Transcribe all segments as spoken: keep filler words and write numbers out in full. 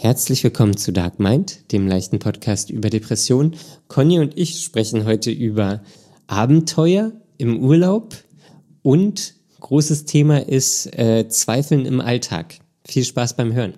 Herzlich willkommen zu Dark Mind, dem leichten Podcast über Depressionen. Conny und ich sprechen heute über Abenteuer im Urlaub und großes Thema ist äh, Zweifeln im Alltag. Viel Spaß beim Hören.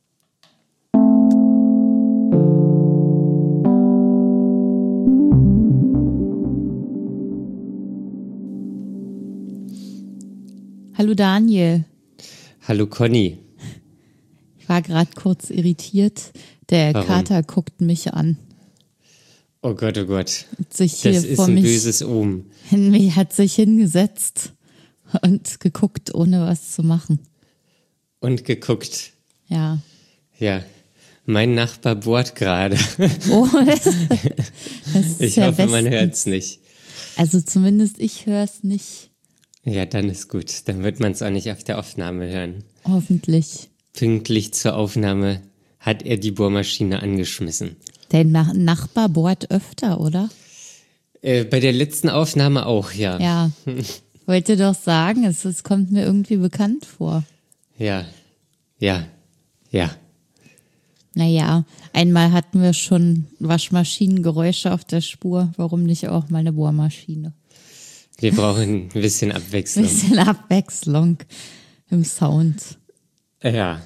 Hallo Daniel. Hallo Conny. Ich war gerade kurz irritiert. Der Warum? Kater guckt mich an. Oh Gott, oh Gott. Hat sich hier Das ist vor ein mich böses Omen. hin, hat sich hingesetzt und geguckt, ohne was zu machen. Und geguckt. Ja. Ja, mein Nachbar bohrt gerade. Oh, das, das ist Ich ja hoffe, man bestens. hört es nicht. Also zumindest ich höre es nicht. Ja, dann ist gut. Dann wird man es auch nicht auf der Aufnahme hören. Hoffentlich. Pünktlich zur Aufnahme hat er die Bohrmaschine angeschmissen. Dein Nach- Nachbar bohrt öfter, oder? Äh, bei der letzten Aufnahme auch, ja. Ja. Wollte doch sagen, es, es kommt mir irgendwie bekannt vor. Ja, ja, ja. Naja, einmal hatten wir schon Waschmaschinengeräusche auf der Spur. Warum nicht auch mal eine Bohrmaschine? Wir brauchen ein bisschen Abwechslung. Bisschen Abwechslung im Sound. Ja.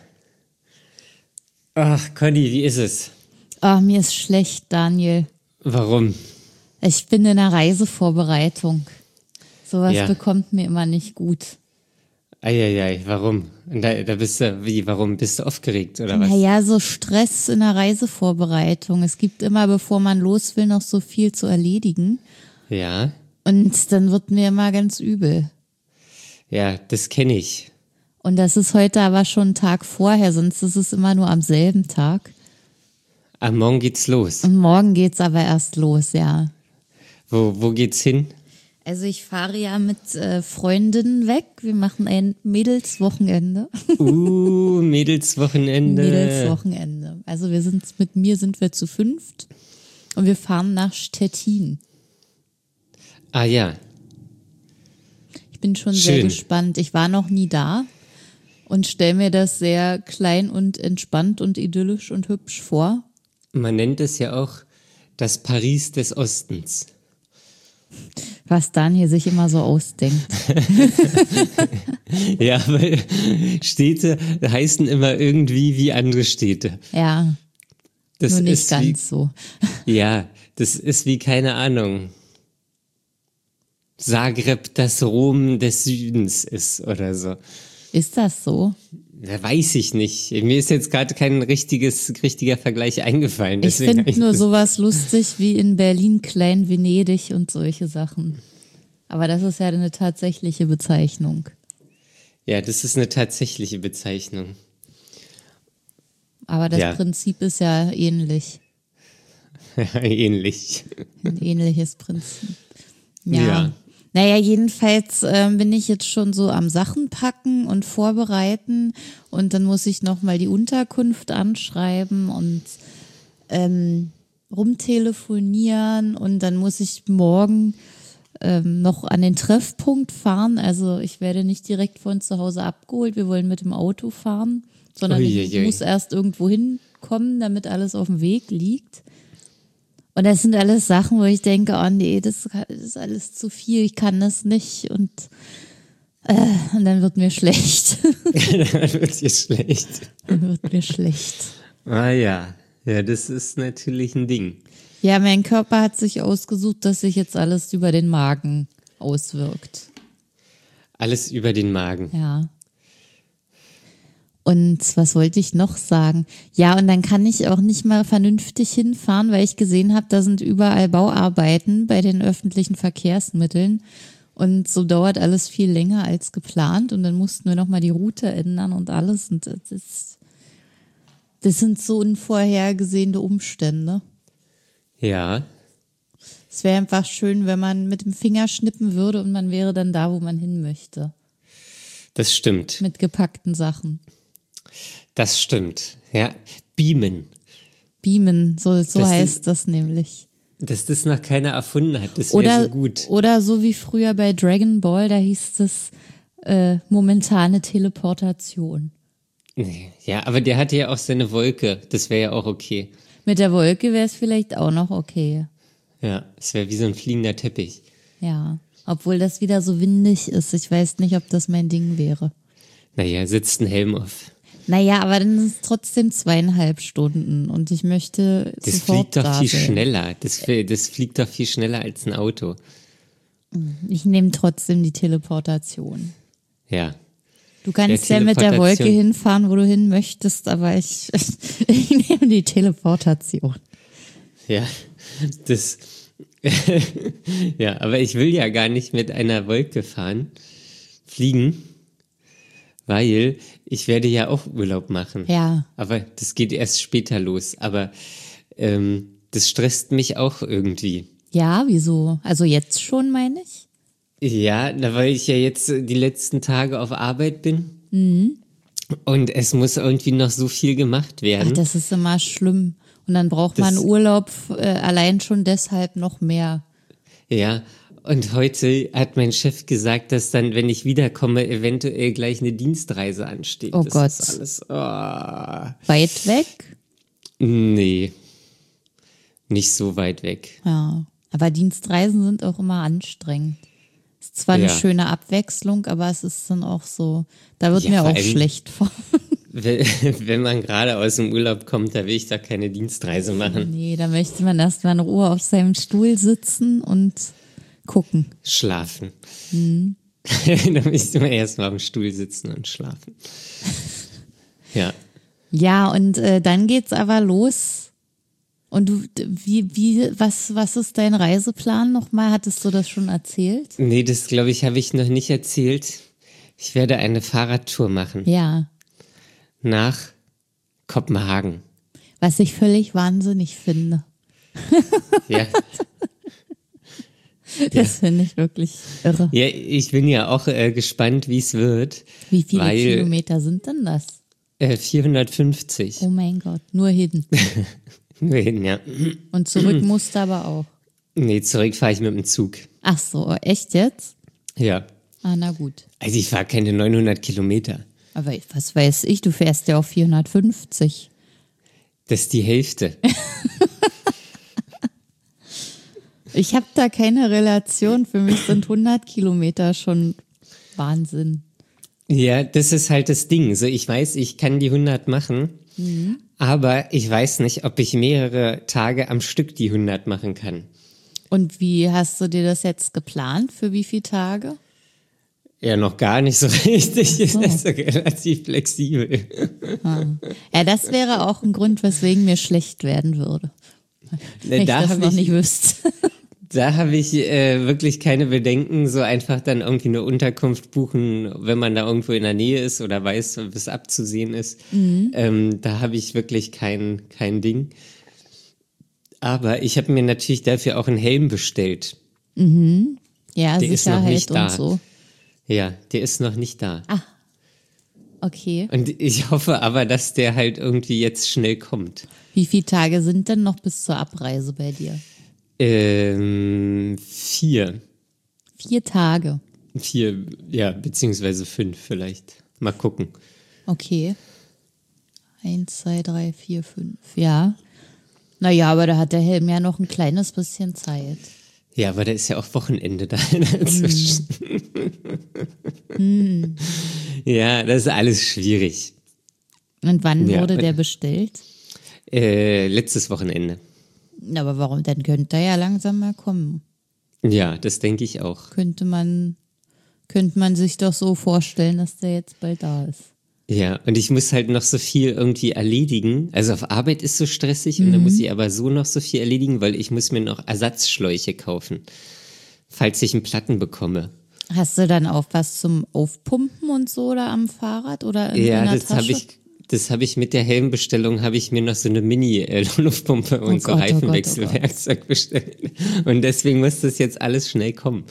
Ach, Conny, wie ist es? Ah, mir ist schlecht, Daniel. Warum? Ich bin in einer Reisevorbereitung. Sowas Ja. bekommt mir immer nicht gut. Eieiei, warum? Und da, da bist du, wie, warum? Bist du aufgeregt, oder was? Naja, so Stress in der Reisevorbereitung. Es gibt immer, bevor man los will, noch so viel zu erledigen. Ja, Und dann wird mir immer ganz übel. ja, das kenne ich. Und das ist heute aber schon ein Tag vorher, sonst ist es immer nur am selben Tag. Am Morgen geht's los. Und morgen geht's aber erst los, ja. Wo, wo geht's hin? Also ich fahre ja mit äh, Freundinnen weg. Wir machen ein Mädelswochenende. Uh, Mädelswochenende. Mädelswochenende. Also wir sind mit mir sind wir zu fünft und wir fahren nach Stettin. Ah ja, Ich bin schon sehr Schön. gespannt. Ich war noch nie da und stelle mir das sehr klein und entspannt und idyllisch und hübsch vor. man nennt es ja auch das Paris des Ostens. Was Daniel sich immer so ausdenkt. Ja, weil Städte heißen immer irgendwie wie andere Städte. Ja, Das nur nicht ist ganz so. Wie, ja, das ist wie, keine Ahnung, Zagreb das Rom des Südens ist oder so. Ist das so? Ja, weiß ich nicht. Mir ist jetzt gerade kein richtiges, richtiger Vergleich eingefallen. Ich Deswegen hab finde nur das- sowas lustig wie in Berlin Klein Venedig und solche Sachen. Aber das ist ja eine tatsächliche Bezeichnung. Ja, das ist eine tatsächliche Bezeichnung. Aber das Ja. Prinzip ist ja ähnlich. Ähnlich. Ein ähnliches Prinzip. Ja. Ja. Naja, jedenfalls ähm, bin ich jetzt schon so am Sachen packen und vorbereiten und dann muss ich nochmal die Unterkunft anschreiben und ähm, rumtelefonieren und dann muss ich morgen ähm, noch an den Treffpunkt fahren. Also ich werde nicht direkt von zu Hause abgeholt, wir wollen mit dem Auto fahren, sondern ich Uiuiui. muss erst irgendwo hinkommen, damit alles auf dem Weg liegt. Und das sind alles Sachen, wo ich denke, oh nee, das ist alles zu viel, ich kann das nicht und, äh, und dann wird mir schlecht. Dann wird dir schlecht. Dann wird mir schlecht. Ah ja, ja, das ist natürlich ein Ding. Ja, mein Körper hat sich ausgesucht, dass sich jetzt alles über den Magen auswirkt. Alles über den Magen. Ja. Und was wollte ich noch sagen? Ja, und dann kann ich auch nicht mal vernünftig hinfahren, weil ich gesehen habe, da sind überall Bauarbeiten bei den öffentlichen Verkehrsmitteln. Und so dauert alles viel länger als geplant. Und dann mussten wir nochmal die Route ändern und alles. Und das ist, das sind so unvorhergesehene Umstände. Ja, Es wäre einfach schön, wenn man mit dem Finger schnippen würde und man wäre dann da, wo man hin möchte. das stimmt. Mit gepackten Sachen. Das stimmt. Ja, beamen. Beamen, so, so Das heißt ist- das nämlich. Dass das noch keiner erfunden hat, das wäre Oder, so gut. oder so wie früher bei Dragon Ball, da hieß es äh, momentane Teleportation. Nee, ja, aber der hatte ja auch seine Wolke. Das wäre ja auch okay. Mit der Wolke wäre es vielleicht auch noch okay. Ja, es wäre wie so ein fliegender Teppich. Ja, obwohl das wieder so windig ist. Ich weiß nicht, ob das mein Ding wäre. Naja, sitzt ein Helm auf. Naja, aber dann sind es trotzdem zweieinhalb Stunden und ich möchte Das sofort fliegt doch da viel sein. schneller. Das, das fliegt doch viel schneller als ein Auto. Ich nehme trotzdem die Teleportation. Ja. Du kannst Ja, ja mit der Wolke Teleportation. hinfahren, wo du hin möchtest, aber ich, ich nehme die Teleportation. Ja, das. Ja, aber ich will ja gar nicht mit einer Wolke fahren, fliegen, weil ich werde ja auch Urlaub machen. Ja. Aber das geht erst später los. Aber ähm, das stresst mich auch irgendwie. Ja, wieso? Also jetzt schon, meine ich? Ja, na, weil ich ja jetzt äh, die letzten Tage auf Arbeit bin. Mhm. Und es muss irgendwie noch so viel gemacht Ach, werden. das ist immer schlimm. Und dann braucht man Das- Urlaub äh, allein schon deshalb noch mehr. Ja, und heute hat mein Chef gesagt, dass dann, wenn ich wiederkomme, eventuell gleich eine Dienstreise ansteht. Oh das Gott. ist alles. Oh, Weit weg? nee, nicht so weit weg. Ja. Aber Dienstreisen sind auch immer anstrengend. Ist zwar eine Ja. schöne Abwechslung, aber es ist dann auch so, da wird Ja, mir vor auch allem- schlecht vor. Wenn wenn man gerade aus dem Urlaub kommt, da will ich doch keine Dienstreise machen. Nee, da möchte man erstmal in Ruhe auf seinem Stuhl sitzen und gucken. Schlafen. Mhm. Da müsste man erstmal auf dem Stuhl sitzen und schlafen. Ja. Ja, und äh, dann geht's aber los. Und du, wie, wie, was, was ist dein Reiseplan nochmal? Hattest du das schon erzählt? Nee, das glaube ich, habe ich noch nicht erzählt. Ich werde eine Fahrradtour machen Ja. nach Kopenhagen. Was ich völlig wahnsinnig finde. Ja. Das finde ich wirklich irre. Ja, ich bin ja auch äh, gespannt, wie es wird. Wie viele weil, Kilometer sind denn das? Äh, vierhundertfünfzig. Oh mein Gott, nur hin. Nur hin, ja. Und zurück musst du aber auch. Nee, zurück fahre ich mit dem Zug. Ach so, echt jetzt? Ja. Ah, na gut. Also ich fahre keine neunhundert Kilometer. Aber was weiß ich, du fährst ja auf vierhundertfünfzig. Das ist die Hälfte. Ich habe da keine Relation. Für mich sind hundert Kilometer schon Wahnsinn. Ja, das ist halt das Ding. So, ich weiß, ich kann die hundert machen, aber ich weiß nicht, ob ich mehrere Tage am Stück die hundert machen kann. Und wie hast du dir das jetzt geplant? Für wie viele Tage? Ja, noch gar nicht so richtig. Ist das relativ flexibel. Ja, das wäre auch ein Grund, weswegen mir schlecht werden würde. Wenn ich Da das hab noch ich- nicht wüsste. Da habe ich äh, wirklich keine Bedenken, so einfach dann irgendwie eine Unterkunft buchen, wenn man da irgendwo in der Nähe ist oder weiß, was abzusehen ist. Ähm, da habe ich wirklich kein, kein Ding. Aber ich habe mir natürlich dafür auch einen Helm bestellt. Ja, Der ist noch Sicherheit nicht da. und so. Ja, der ist noch nicht da. Okay. Und ich hoffe aber, dass der halt irgendwie jetzt schnell kommt. Wie viele Tage sind denn noch bis zur Abreise bei dir? Ähm, vier. Vier Tage. Vier, ja, beziehungsweise fünf vielleicht. Mal gucken. Okay. Eins, zwei, drei, vier, fünf. Ja. Naja, aber da hat der Helm ja noch ein kleines bisschen Zeit. Ja, aber da ist ja auch Wochenende da dazwischen. Ja, das ist alles schwierig. Und wann Ja. wurde der bestellt? Äh, letztes Wochenende. Aber warum? Dann könnte er ja langsam mal kommen. Ja, das denke ich auch. Könnte man, könnte man sich doch so vorstellen, dass der jetzt bald da ist. Ja, und ich muss halt noch so viel irgendwie erledigen. Also auf Arbeit ist so stressig und dann muss ich aber so noch so viel erledigen, weil ich muss mir noch Ersatzschläuche kaufen, falls ich einen Platten bekomme. Hast du dann auch was zum Aufpumpen und so da am Fahrrad oder in, Ja, in der das habe Tasche? ich, das habe ich mit der Helmbestellung, habe ich mir noch so eine Mini-Luftpumpe und Oh so Gott, oh Reifenwechselwerkzeug bestellt. Und deswegen muss das jetzt alles schnell kommen.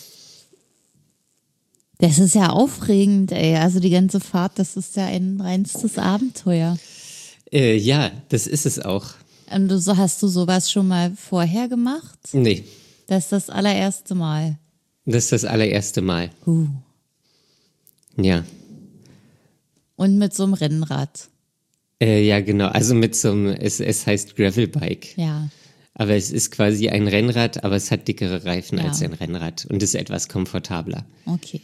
Das ist ja aufregend, ey. Also die ganze Fahrt, das ist ja ein reinstes Abenteuer. Äh, ja, das ist es auch. Und du, so- hast du sowas schon mal vorher gemacht? Nee, Das ist das allererste Mal. das ist das allererste Mal. Uh. Ja. Und mit so einem Rennrad. Äh, ja, genau. Also mit so einem, es, es heißt Gravelbike. Ja. Aber es ist quasi ein Rennrad, aber es hat dickere Reifen Ja. als ein Rennrad und ist etwas komfortabler. Okay.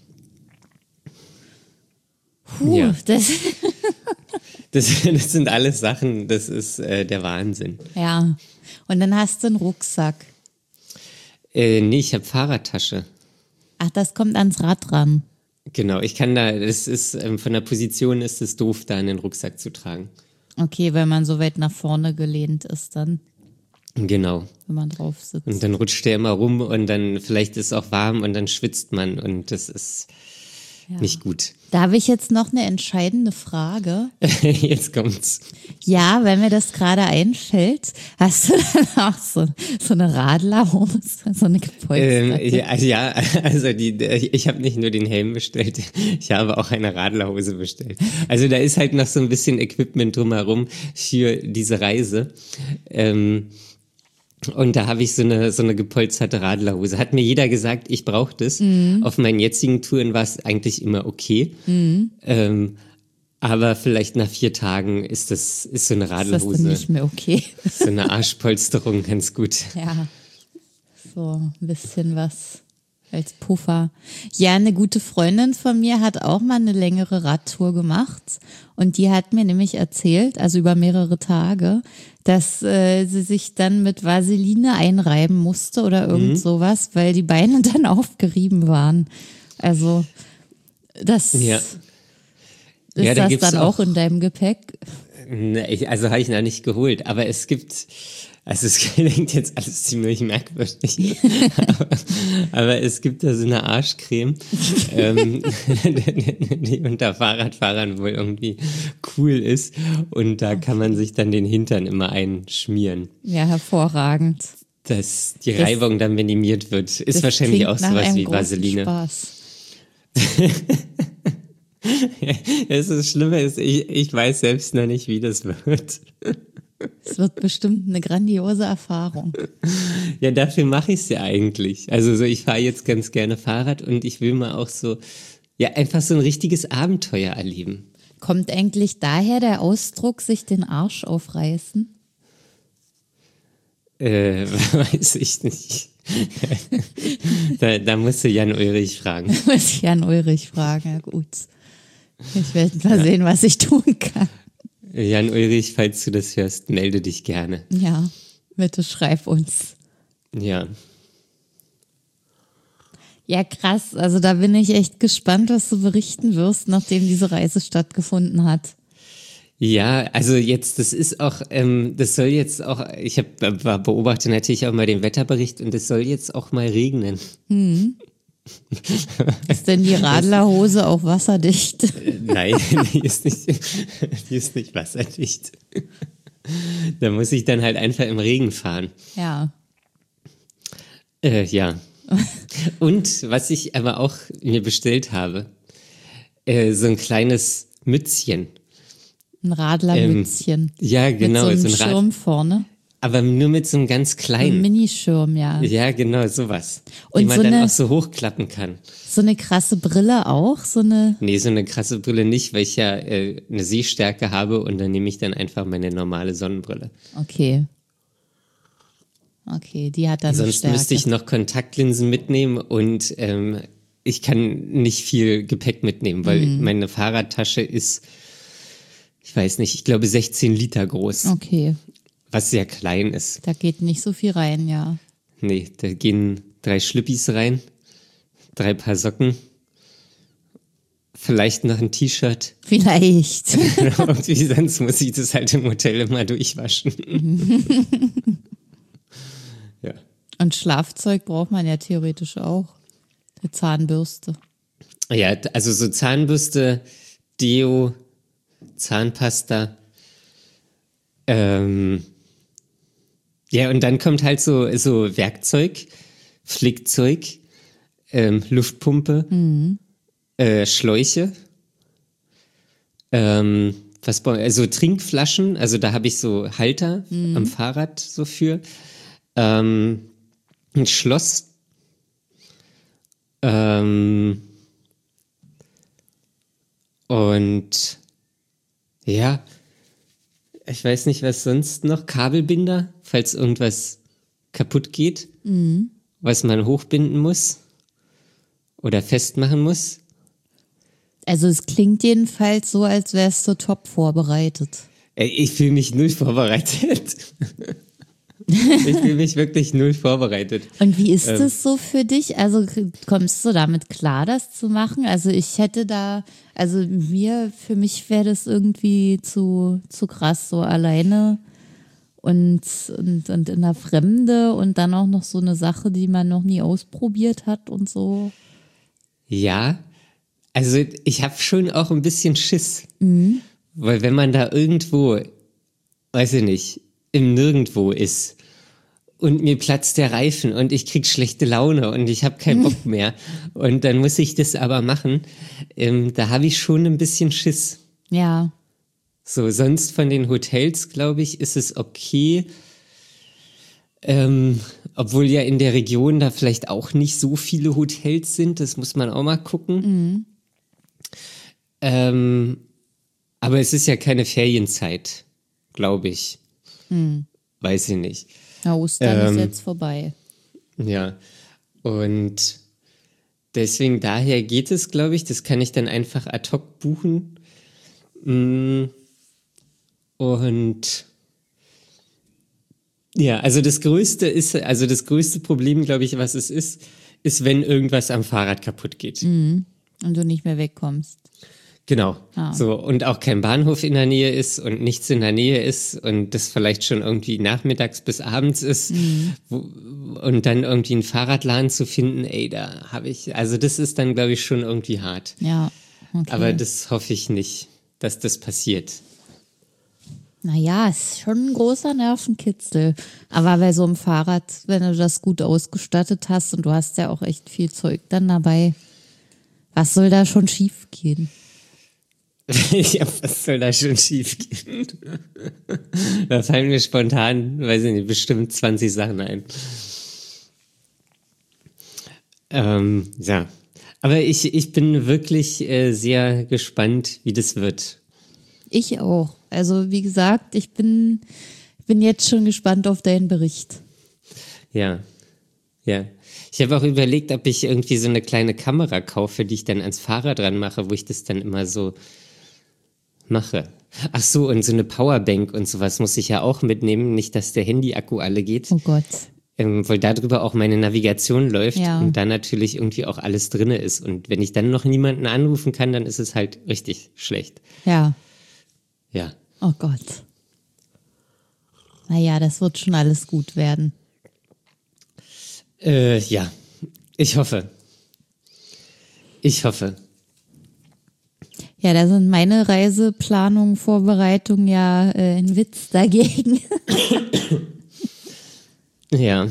Puh, Ja. das, Das, das sind alles Sachen, das ist äh, der Wahnsinn. ja. Und dann hast du einen Rucksack. Äh, nee, ich habe Fahrradtasche. Ach, das kommt ans Rad ran. Genau, ich kann da, das ist, ähm, von der Position ist es doof, da einen Rucksack zu tragen. Okay, wenn man so weit nach vorne gelehnt ist, dann, Genau. wenn man drauf sitzt. Und dann rutscht der immer rum und dann vielleicht ist es auch warm und dann schwitzt man und das ist Ja. nicht gut. Da habe ich jetzt noch eine entscheidende Frage. Jetzt kommt's. Ja, wenn mir das gerade einfällt, hast du dann auch so, so eine Radlerhose, so eine gepolsterte? Ähm, ja, ja, also die, ich habe nicht nur den Helm bestellt, ich habe auch eine Radlerhose bestellt. Also da ist halt noch so ein bisschen Equipment drumherum für diese Reise. Ähm, Und da habe ich so eine so eine gepolsterte Radlerhose. Hat mir jeder gesagt, ich brauche das. Mhm. Auf meinen jetzigen Touren war es eigentlich immer okay. Mhm. Ähm, aber vielleicht nach vier Tagen ist das ist so eine Radlerhose. Ist das dann nicht mehr okay? So eine Arschpolsterung ganz gut. Ja, so ein bisschen was als Puffer. Ja, eine gute Freundin von mir hat auch mal eine längere Radtour gemacht und die hat mir nämlich erzählt, also über mehrere Tage, dass äh, sie sich dann mit Vaseline einreiben musste oder irgend Mhm. sowas, weil die Beine dann aufgerieben waren. Also das Ja. ist Ja, da das gibt's dann auch in deinem Gepäck? Ne, ich, also habe ich noch nicht geholt, aber es gibt, also es klingt jetzt alles ziemlich merkwürdig, aber, aber es gibt da so eine Arschcreme, ähm, die unter Fahrradfahrern wohl irgendwie cool ist und da kann man sich dann den Hintern immer einschmieren, Ja, hervorragend. dass die Das- Reibung dann minimiert wird. Ist Das wahrscheinlich klingt auch nach sowas einem wie großen Vaseline. Spaß. Es ist Schlimme, ist, ich, ich weiß selbst noch nicht, wie das wird. Es wird bestimmt eine grandiose Erfahrung. Ja, dafür mache ich es ja eigentlich. Also so, ich fahre jetzt ganz gerne Fahrrad und ich will mal auch so, ja, einfach so ein richtiges Abenteuer erleben. Kommt eigentlich daher der Ausdruck, sich den Arsch aufreißen? Äh, weiß ich nicht. da, da musst du Jan Ulrich fragen. Muss ich Jan Ulrich fragen. Ja, gut. Ich werde mal sehen, was ich tun kann. Jan Ulrich, falls du das hörst, melde dich gerne. Ja, bitte schreib uns. Ja. Ja, krass. Also da bin ich echt gespannt, was du berichten wirst, nachdem diese Reise stattgefunden hat. Ja, also jetzt, das ist auch, ähm, das soll jetzt auch, ich habe beobachte natürlich auch mal den Wetterbericht und es soll jetzt auch mal regnen. Ist denn die Radlerhose auch wasserdicht? Nein, die ist nicht, die ist nicht wasserdicht. Da muss ich dann halt einfach im Regen fahren. Ja. Äh, ja. Und was ich aber auch mir bestellt habe, äh, so ein kleines Mützchen. Ein Radlermützchen. Ja, genau. Mit so so einem ein Schirm vorne. Aber nur mit so einem ganz Ein kleinen. Minischirm, ja. Ja, genau, sowas. Und die man so dann eine- auch so hochklappen kann. So eine krasse Brille auch, so eine. Nee, so eine krasse Brille nicht, weil ich ja äh, eine Sehstärke habe und dann nehme ich dann einfach meine normale Sonnenbrille. Okay. Okay, die hat dann eine Sonst Stärke. müsste ich noch Kontaktlinsen mitnehmen und ähm, ich kann nicht viel Gepäck mitnehmen, weil Mhm. meine Fahrradtasche ist, ich weiß nicht, ich glaube sechzehn Liter groß, Okay, was sehr klein ist. da geht nicht so viel rein, ja. Nee, da gehen drei Schlüppis rein, drei Paar Socken, vielleicht noch ein T-Shirt. Vielleicht. Irgendwie, sonst muss ich das halt im Hotel immer durchwaschen. Ja. Und Schlafzeug braucht man ja theoretisch auch. Eine Zahnbürste. Ja, also so Zahnbürste, Deo, Zahnpasta. Ähm, ja, und dann kommt halt so, so Werkzeug, Flickzeug, ähm, Luftpumpe, äh, Schläuche. Ähm, was brauche ich? Also Trinkflaschen, also da habe ich so Halter am Fahrrad so für. Ähm, ein Schloss. Ähm, Und ja, ich weiß nicht, was sonst noch. Kabelbinder, falls irgendwas kaputt geht, mhm. was man hochbinden muss oder festmachen muss. Also es klingt jedenfalls so, als wärst du top vorbereitet. Ich fühle mich null vorbereitet. Ich fühle mich wirklich null vorbereitet. Und wie ist ähm, das so für dich? Also kommst du damit klar, das zu machen? Also ich hätte da, also mir, für mich wäre das irgendwie zu, zu krass, so alleine und, und, und in der Fremde und dann auch noch so eine Sache, die man noch nie ausprobiert hat und so. Ja, also ich habe schon auch ein bisschen Schiss. Mhm. Weil wenn man da irgendwo, weiß ich nicht, im Nirgendwo ist und mir platzt der Reifen und ich krieg schlechte Laune und ich habe keinen Bock mehr und dann muss ich das aber machen, ähm, da habe ich schon ein bisschen Schiss. Ja. So, sonst von den Hotels, glaube ich, ist es okay, ähm, obwohl ja in der Region da vielleicht auch nicht so viele Hotels sind, das muss man auch mal gucken. Mhm. Ähm, aber es ist ja keine Ferienzeit, glaube ich. Mhm. Weiß ich nicht. Ja, Ostern ähm, ist jetzt vorbei. Ja, und deswegen daher geht es, glaube ich, das kann ich dann einfach ad hoc buchen. Und ja, also das größte ist, also das größte Problem, glaube ich, was es ist, ist, wenn irgendwas am Fahrrad kaputt geht. Mhm. Und du nicht mehr wegkommst. Genau. Ah. So, und auch kein Bahnhof in der Nähe ist und nichts in der Nähe ist und das vielleicht schon irgendwie nachmittags bis abends ist, mhm. wo, und dann irgendwie einen Fahrradladen zu finden, ey, da habe ich, also das ist dann, glaube ich, schon irgendwie hart. Ja, okay. Aber das hoffe ich nicht, dass das passiert. Naja, ist schon ein großer Nervenkitzel. Aber bei so einem Fahrrad, wenn du das gut ausgestattet hast und du hast ja auch echt viel Zeug dann dabei, was soll da schon schief gehen? Ja, was soll da schon schief gehen? Da fallen mir spontan, weiß ich nicht, bestimmt zwanzig Sachen ein. Ähm, ja, aber ich, ich bin wirklich äh, sehr gespannt, wie das wird. Ich auch. Also wie gesagt, ich bin, bin jetzt schon gespannt auf deinen Bericht. Ja, ja. Ich habe auch überlegt, ob ich irgendwie so eine kleine Kamera kaufe, die ich dann ans Fahrrad dran mache, wo ich das dann immer so mache. Ach so, und so eine Powerbank und sowas muss ich ja auch mitnehmen, nicht, dass der Handy-Akku alle geht. Oh Gott. Ähm, weil darüber auch meine Navigation läuft ja. und da natürlich irgendwie auch alles drin ist. Und wenn ich dann noch niemanden anrufen kann, dann ist es halt richtig schlecht. Ja. Ja. Oh Gott. Naja, das wird schon alles gut werden. Äh, ja, ich hoffe. Ich hoffe. Ja, da sind meine Reiseplanungen, Vorbereitungen ja äh, ein Witz dagegen. Ja.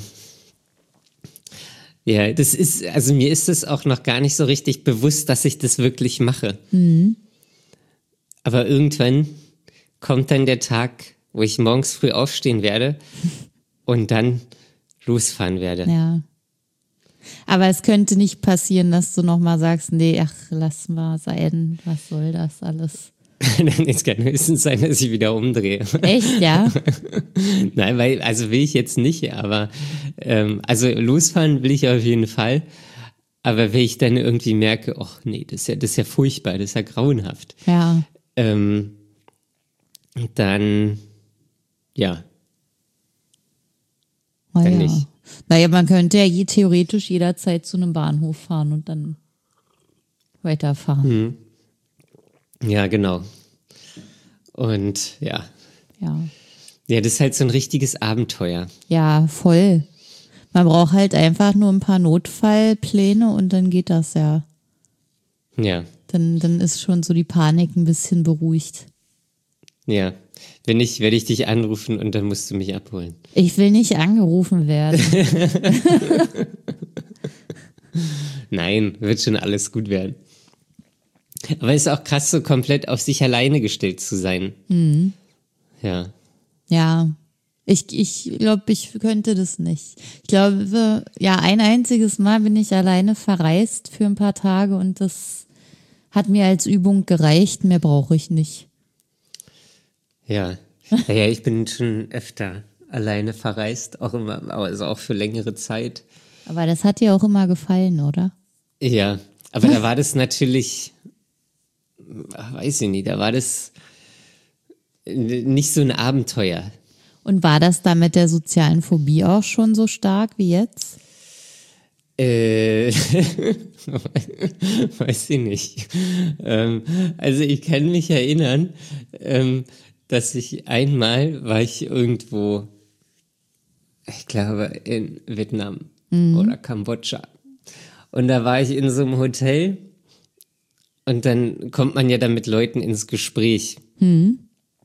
Ja, das ist, also mir ist es auch noch gar nicht so richtig bewusst, dass ich das wirklich mache. Mhm. Aber irgendwann kommt dann der Tag, wo ich morgens früh aufstehen werde und dann losfahren werde. Ja. Aber es könnte nicht passieren, dass du nochmal sagst, nee, ach, lass mal sein, was soll das alles? Es kann höchstens sein, dass ich wieder umdrehe. Echt, ja? Nein, weil, also will ich jetzt nicht, aber ähm, also losfahren will ich auf jeden Fall. Aber wenn ich dann irgendwie merke, ach nee, das ist ja, das ist ja furchtbar, das ist ja grauenhaft. Ja. Ähm, dann, ja. Oh, dann ja. nicht. Naja, man könnte ja je, theoretisch jederzeit zu einem Bahnhof fahren und dann weiterfahren. Mhm. Ja, genau. Und ja. Ja. Ja, das ist halt so ein richtiges Abenteuer. Ja, voll. Man braucht halt einfach nur ein paar Notfallpläne und dann geht das ja. Ja. Dann, dann ist schon so die Panik ein bisschen beruhigt. Ja. Wenn nicht, werde ich dich anrufen und dann musst du mich abholen. Ich will nicht angerufen werden. Nein, wird schon alles gut werden. Aber es ist auch krass, so komplett auf sich alleine gestellt zu sein. Mhm. Ja. Ja, ich, ich glaube, ich könnte das nicht. Ich glaube, ja, ein einziges Mal bin ich alleine verreist für ein paar Tage und das Hat mir als Übung gereicht, mehr brauche ich nicht. Ja. Naja, ich bin schon öfter alleine verreist, auch immer, also auch für längere Zeit. Aber das hat dir auch immer gefallen, oder? Ja, aber da war das natürlich, weiß ich nicht, da war das nicht so ein Abenteuer. Und war das da mit der sozialen Phobie auch schon so stark wie jetzt? Äh, weiß ich nicht. Ähm, also ich kann mich erinnern, ähm, dass ich einmal war ich irgendwo, ich glaube in Vietnam mhm. oder Kambodscha. Und da war ich in so einem Hotel und dann kommt man ja dann mit Leuten ins Gespräch. Mhm.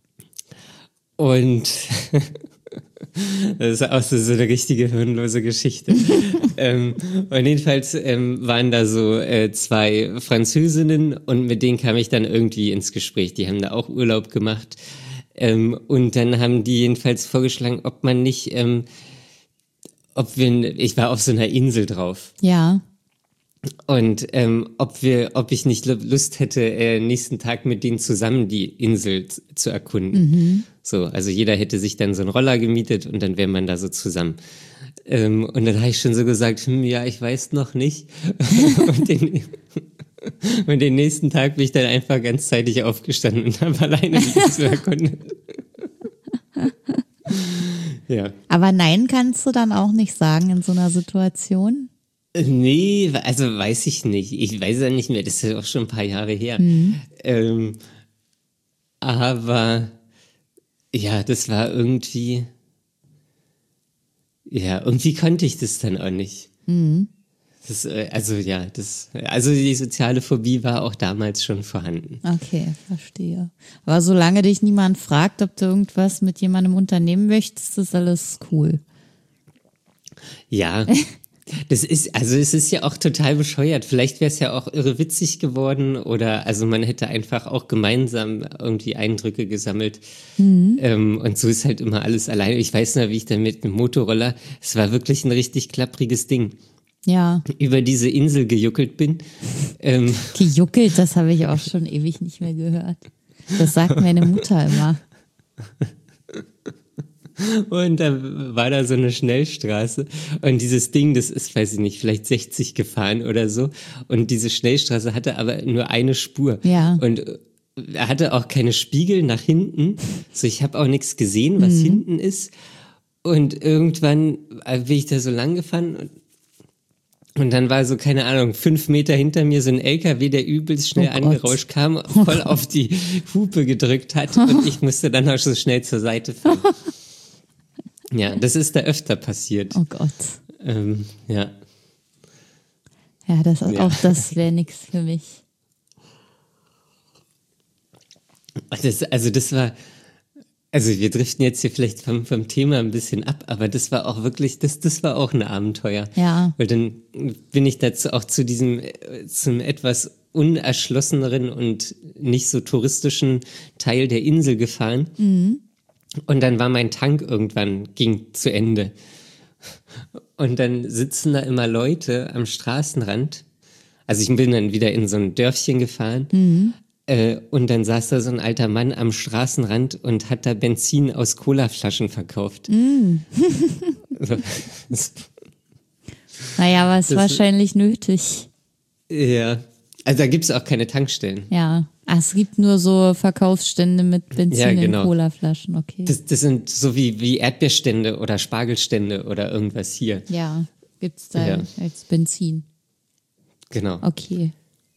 Und das ist auch so, so eine richtige hirnlose Geschichte. ähm, und jedenfalls ähm, waren da so äh, zwei Französinnen und mit denen kam ich dann irgendwie ins Gespräch. Die haben da auch Urlaub gemacht. Ähm, und dann haben die jedenfalls vorgeschlagen, ob man nicht, ähm, ob wir, ich war auf so einer Insel drauf. Ja. Und ähm, ob wir, ob ich nicht Lust hätte, äh, nächsten Tag mit denen zusammen die Insel z- zu erkunden. Mhm. So, also jeder hätte sich dann so einen Roller gemietet und dann wäre man da so zusammen. Ähm, und dann habe ich schon so gesagt, hm, ja, ich weiß noch nicht. und, den, und den nächsten Tag bin ich dann einfach ganz zeitig aufgestanden und habe alleine die Insel erkundet. Ja. Aber nein kannst du dann auch nicht sagen in so einer Situation? Nee, also weiß ich nicht. Ich weiß ja nicht mehr, das ist ja auch schon ein paar Jahre her. Mhm. Ähm, aber ja, das war irgendwie, ja, irgendwie konnte ich das dann auch nicht. Mhm. Das, also ja, das, also die soziale Phobie war auch damals schon vorhanden. Okay, verstehe. Aber solange dich niemand fragt, ob du irgendwas mit jemandem unternehmen möchtest, ist alles cool. Ja. Das ist, also es ist ja auch total bescheuert. Vielleicht wäre es ja auch irre witzig geworden oder also man hätte einfach auch gemeinsam irgendwie Eindrücke gesammelt. Mhm. Ähm, und so ist halt immer alles alleine. Ich weiß noch, wie ich dann mit dem Motorroller, es war wirklich ein richtig klappriges Ding. Ja. Über diese Insel gejuckelt bin. Ähm. Gejuckelt, das habe ich auch schon ewig nicht mehr gehört. Das sagt meine Mutter immer. Und da war da so eine Schnellstraße und dieses Ding, das ist, weiß ich nicht, vielleicht sechzig gefahren oder so und diese Schnellstraße hatte aber nur eine Spur. Ja. Und er hatte auch keine Spiegel nach hinten, so ich habe auch nichts gesehen, was mhm. hinten ist und irgendwann bin ich da so lang gefahren und Und dann war so, keine Ahnung, fünf Meter hinter mir so ein L K W, der übelst schnell oh angerauscht kam, voll auf die Hupe gedrückt hat und ich musste dann auch so schnell zur Seite fahren. Ja, das ist da öfter passiert. Oh Gott. Ähm, ja. Ja, das, ja. Auch das wäre nichts für mich. Das, also das war, also wir driften jetzt hier vielleicht vom, vom Thema ein bisschen ab, aber das war auch wirklich, das, das war auch ein Abenteuer. Ja. Weil dann bin ich dazu auch zu diesem, zum etwas unerschlosseneren und nicht so touristischen Teil der Insel gefahren. Mhm. Und dann war mein Tank irgendwann, ging zu Ende. Und dann sitzen da immer Leute am Straßenrand. Also ich bin dann wieder in so ein Dörfchen gefahren. Mhm. Äh, und dann saß da so ein alter Mann am Straßenrand und hat da Benzin aus Colaflaschen verkauft. Mhm. Naja, aber es ist wahrscheinlich nötig. Ja, also da gibt es auch keine Tankstellen. Ja, ach, es gibt nur so Verkaufsstände mit Benzin ja, genau. in Colaflaschen, okay. Das, das sind so wie, wie Erdbeerstände oder Spargelstände oder irgendwas hier. Ja, gibt's da ja. als Benzin. Genau. Okay.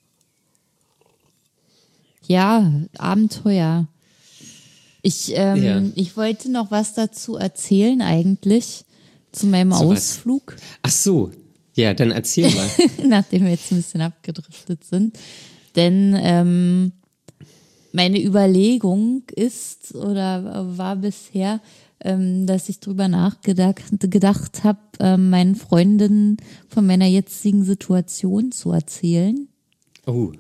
Ja, Abenteuer. Ich, ähm, ja. ich wollte noch was dazu erzählen eigentlich, zu meinem so Ausflug. Was? Ach so, ja, dann erzähl mal. Nachdem wir jetzt ein bisschen abgedriftet sind. Denn ähm, meine Überlegung ist oder war bisher, ähm, dass ich drüber nachgedacht gedacht habe, ähm, meinen Freundinnen von meiner jetzigen Situation zu erzählen. Oh.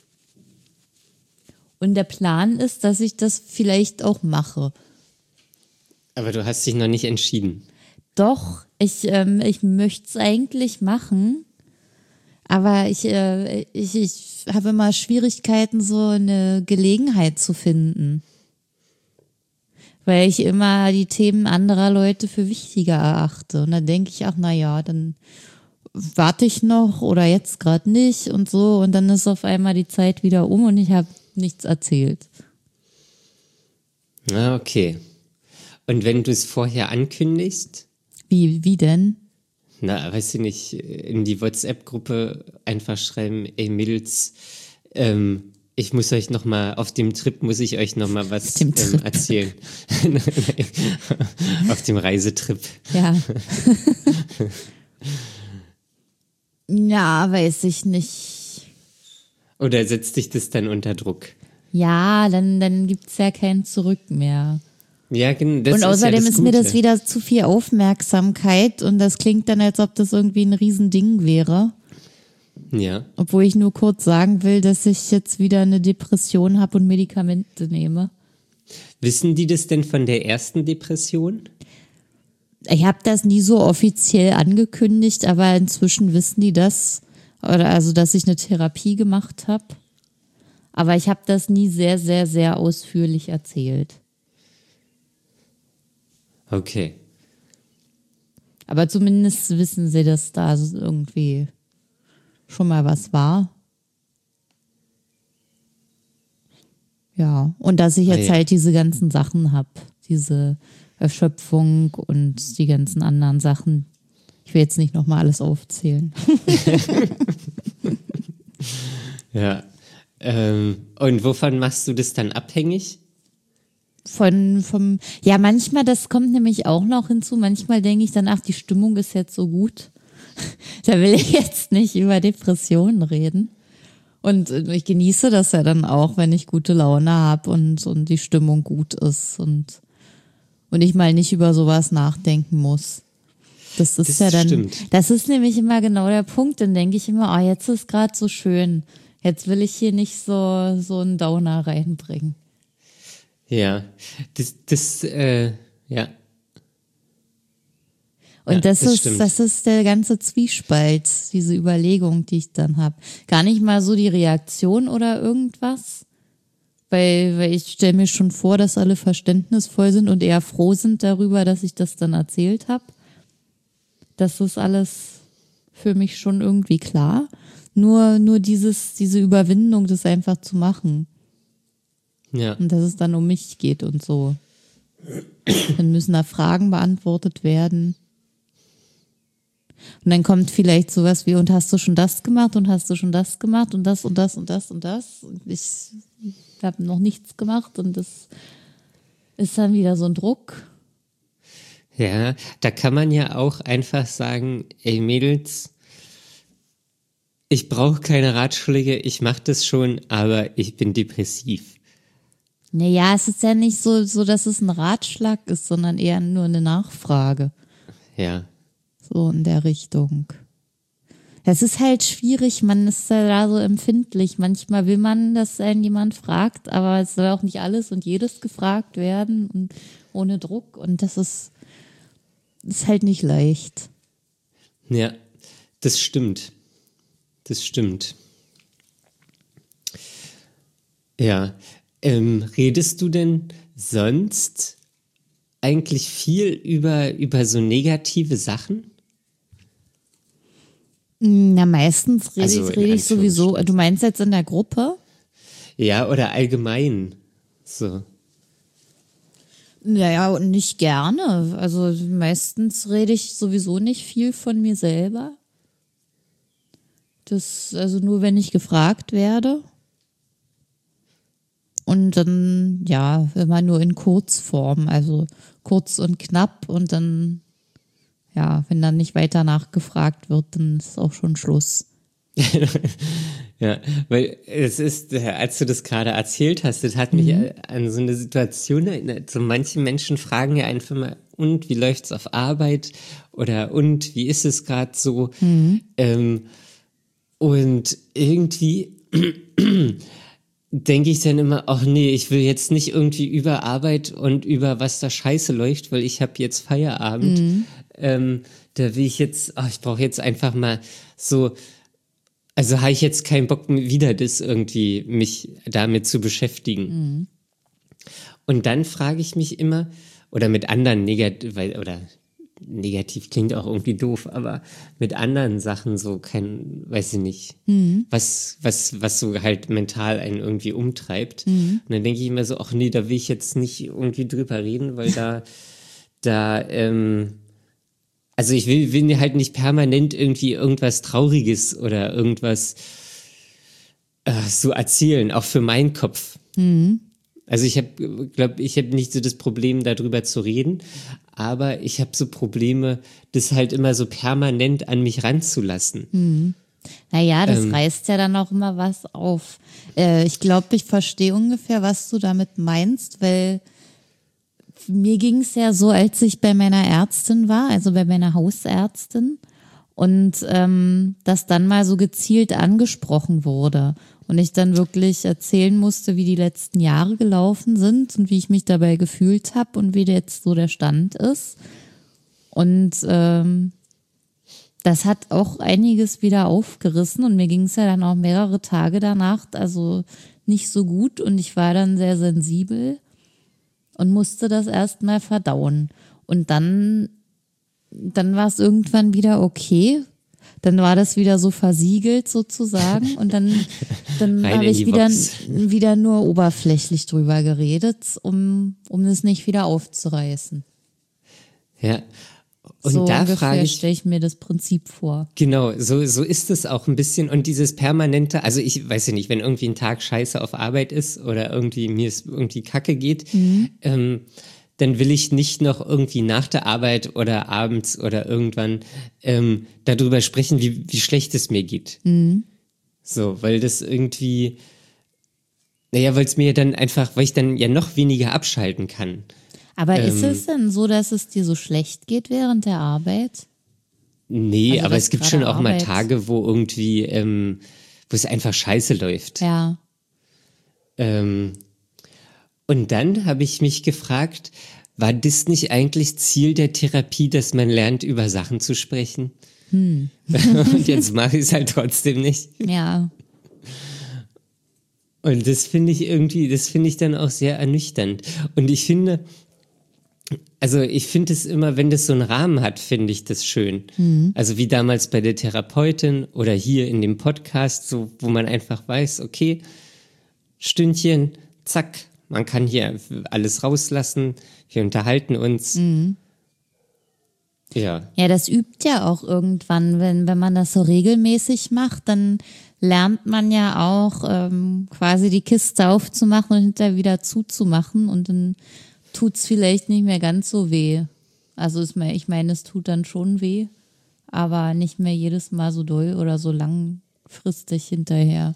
Und der Plan ist, dass ich das vielleicht auch mache. Aber du hast dich noch nicht entschieden. Doch, ich, ähm, ich möchte es eigentlich machen. Aber ich, äh, ich, ich habe immer Schwierigkeiten, so eine Gelegenheit zu finden. Weil ich immer die Themen anderer Leute für wichtiger erachte. Und dann denke ich, ach na ja, dann warte ich noch oder jetzt gerade nicht und so. Und dann ist auf einmal die Zeit wieder um und ich habe nichts erzählt. Ah, okay. Und wenn du es vorher ankündigst? Wie, wie denn? Na, weiß ich nicht, in die WhatsApp-Gruppe einfach schreiben, ey Mädels, ähm, ich muss euch noch mal, auf dem Trip muss ich euch noch mal was ähm, erzählen. Auf dem Reisetrip. Ja. Ja, weiß ich nicht. Oder setzt dich das dann unter Druck? Ja, dann, dann gibt's ja kein Zurück mehr. Ja, das und außerdem ist, ja ist mir das wieder zu viel Aufmerksamkeit und das klingt dann, als ob das irgendwie ein Riesending wäre. Ja. Obwohl ich nur kurz sagen will, dass ich jetzt wieder eine Depression habe und Medikamente nehme. Wissen die das denn von der ersten Depression? Ich habe das nie so offiziell angekündigt, aber inzwischen wissen die das, oder also dass ich eine Therapie gemacht habe. Aber ich habe das nie sehr, sehr, sehr ausführlich erzählt. Okay. Aber zumindest wissen sie, dass da irgendwie schon mal was war. Ja, und dass ich jetzt ah, ja. halt diese ganzen Sachen habe, diese Erschöpfung und die ganzen anderen Sachen. Ich will jetzt nicht nochmal alles aufzählen. Ja. Ähm, und wovon machst du das dann abhängig? Von, vom, ja, manchmal, das kommt nämlich auch noch hinzu, manchmal denke ich dann, ach, die Stimmung ist jetzt so gut. Da will ich jetzt nicht über Depressionen reden. Und ich genieße das ja dann auch, wenn ich gute Laune habe und, und die Stimmung gut ist und, und ich mal nicht über sowas nachdenken muss. Das ist das ja dann, stimmt. Das ist nämlich immer genau der Punkt. Dann denke ich immer, ah, oh, jetzt ist gerade so schön. Jetzt will ich hier nicht so, so einen Downer reinbringen. Ja, das, das, äh, ja. Und ja, das, das ist, stimmt. Das ist der ganze Zwiespalt, diese Überlegung, die ich dann habe. Gar nicht mal so die Reaktion oder irgendwas, weil, weil ich stelle mir schon vor, dass alle verständnisvoll sind und eher froh sind darüber, dass ich das dann erzählt habe. Das ist alles für mich schon irgendwie klar. Nur, nur dieses, diese Überwindung, das einfach zu machen. Ja. Und dass es dann um mich geht und so. Dann müssen da Fragen beantwortet werden. Und dann kommt vielleicht sowas wie, und hast du schon das gemacht und hast du schon das gemacht und das und das und das und das. Und ich habe noch nichts gemacht und das ist dann wieder so ein Druck. Ja, da kann man ja auch einfach sagen, ey Mädels, ich brauche keine Ratschläge, ich mache das schon, aber ich bin depressiv. Naja, es ist ja nicht so, so, dass es ein Ratschlag ist, sondern eher nur eine Nachfrage. Ja. So in der Richtung. Es ist halt schwierig, man ist ja da so empfindlich. Manchmal will man, dass einen jemand fragt, aber es soll auch nicht alles und jedes gefragt werden und ohne Druck. Und das ist, ist halt nicht leicht. Ja, das stimmt. Das stimmt. Ja. Ähm, redest du denn sonst eigentlich viel über, über so negative Sachen? Na, meistens rede also ich, rede ich sowieso. Du meinst jetzt in der Gruppe? Ja, oder allgemein. So. Naja, nicht gerne. Also meistens rede ich sowieso nicht viel von mir selber. Das, also nur wenn ich gefragt werde. Und dann, ja, immer nur in Kurzform, also kurz und knapp und dann, ja, wenn dann nicht weiter nachgefragt wird, dann ist auch schon Schluss. Ja, weil es ist, als du das gerade erzählt hast, das hat mich mhm. an so eine Situation erinnert. So manche Menschen fragen ja einfach mal, und wie läuft's auf Arbeit? Oder und wie ist es gerade so? Mhm. Ähm, und irgendwie denke ich dann immer, ach nee, ich will jetzt nicht irgendwie über Arbeit und über was da scheiße läuft, weil ich habe jetzt Feierabend. Mhm. Ähm, da will ich jetzt, ach, ich brauche jetzt einfach mal so Also habe ich jetzt keinen Bock wieder, das irgendwie mich damit zu beschäftigen. Mhm. Und dann frage ich mich immer, oder mit anderen negativ, oder negativ klingt auch irgendwie doof, aber mit anderen Sachen so kein, weiß ich nicht, mhm. was, was, was so halt mental einen irgendwie umtreibt. Mhm. Und dann denke ich immer so, ach nee, da will ich jetzt nicht irgendwie drüber reden, weil da, da, ähm, also ich will, will halt nicht permanent irgendwie irgendwas Trauriges oder irgendwas äh, so erzählen, auch für meinen Kopf. Mhm. Also ich habe, glaube ich, habe nicht so das Problem, darüber zu reden, aber ich habe so Probleme, das halt immer so permanent an mich ranzulassen. Mhm. Naja, das ähm, reißt ja dann auch immer was auf. Äh, ich glaube, ich verstehe ungefähr, was du damit meinst, weil mir ging es ja so, als ich bei meiner Ärztin war, also bei meiner Hausärztin, und ähm, das dann mal so gezielt angesprochen wurde und ich dann wirklich erzählen musste, wie die letzten Jahre gelaufen sind und wie ich mich dabei gefühlt habe und wie jetzt so der Stand ist. Und ähm, das hat auch einiges wieder aufgerissen und mir ging es ja dann auch mehrere Tage danach, also nicht so gut und ich war dann sehr sensibel und musste das erstmal verdauen. Und dann, dann war es irgendwann wieder okay. Dann war das wieder so versiegelt sozusagen und dann, dann habe ich wieder, wieder nur oberflächlich drüber geredet, um, um es nicht wieder aufzureißen. Ja. Und so da frage ich, stelle ich mir das Prinzip vor. Genau, so, so ist es auch ein bisschen. Und dieses permanente, also ich weiß ja nicht, wenn irgendwie ein Tag scheiße auf Arbeit ist oder irgendwie mir es irgendwie kacke geht, mhm. ähm, dann will ich nicht noch irgendwie nach der Arbeit oder abends oder irgendwann ähm, darüber sprechen, wie, wie schlecht es mir geht. Mhm. So, weil das irgendwie, naja, weil es mir dann einfach, weil ich dann ja noch weniger abschalten kann. Aber ähm, ist es denn so, dass es dir so schlecht geht während der Arbeit? Nee, also aber es gibt schon auch Arbeit. mal Tage, wo irgendwie, ähm, wo es einfach scheiße läuft. Ja. Ähm, und dann habe ich mich gefragt, war das nicht eigentlich Ziel der Therapie, dass man lernt, über Sachen zu sprechen? Hm. Und jetzt mache ich es halt trotzdem nicht. Ja. Und das finde ich irgendwie, das finde ich dann auch sehr ernüchternd. Und ich finde, also ich finde es immer, wenn das so einen Rahmen hat, finde ich das schön. Mhm. Also wie damals bei der Therapeutin oder hier in dem Podcast, so wo man einfach weiß, okay, Stündchen, zack, man kann hier alles rauslassen, wir unterhalten uns. Mhm. Ja. Ja, das übt ja auch irgendwann, wenn, wenn man das so regelmäßig macht, dann lernt man ja auch ähm, quasi die Kiste aufzumachen und hinterher wieder zuzumachen und dann tut's vielleicht nicht mehr ganz so weh. Also ist mir, ich meine, es tut dann schon weh, aber nicht mehr jedes Mal so doll oder so langfristig hinterher.